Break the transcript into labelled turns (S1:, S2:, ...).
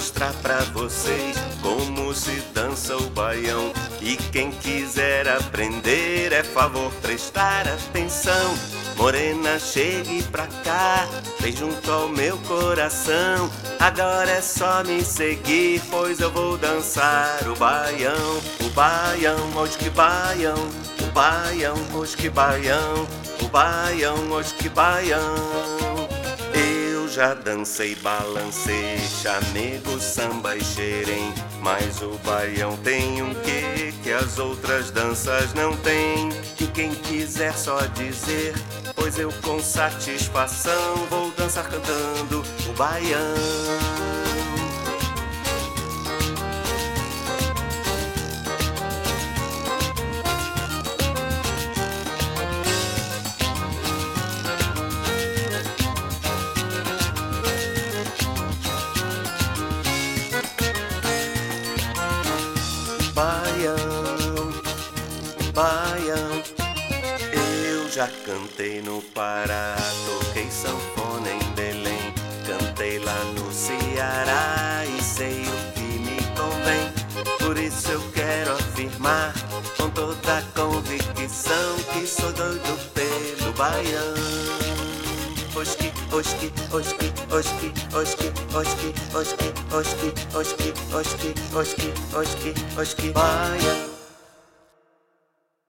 S1: mostrar pra vocês como se dança o baião. E quem quiser aprender é favor prestar atenção. Morena, chegue pra cá, vem junto ao meu coração. Agora é só me seguir, pois eu vou dançar o baião. O baião, hoje que baião. O baião, hoje que baião. O baião, hoje que baião. Eu já dancei, balancei, chamego, samba e xerém. Mas o baião tem um quê que as outras danças não têm. E quem quiser só dizer, pois eu com satisfação vou dançar cantando o baião. Baião, baião, eu já cantei no Pará, toquei sanfona em Belém, cantei lá no Ceará e sei o que me convém. Por isso eu quero afirmar com toda a convicção que sou doido pelo baião. Oski, oski, oski, oski, oski, oski, oski, oski, oski, oski, oski, oski, oski, baião.